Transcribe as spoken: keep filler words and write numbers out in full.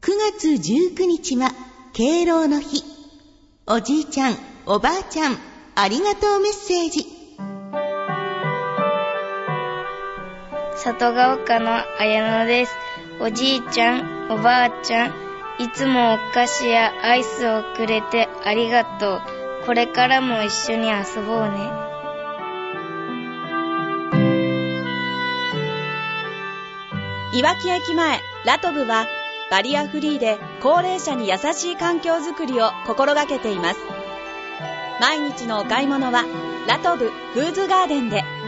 くがつじゅうくにちは敬老の日。おじいちゃん、おばあちゃん、ありがとうメッセージ。 里が丘の綾野です。おじいちゃん、おばあちゃん、いつもお菓子やアイスをくれてありがとう。これからも一緒に遊ぼうね。 いわき駅前ラトブはバリアフリーで高齢者に優しい環境づくりを心がけています。毎日のお買い物はラトブフーズガーデンで。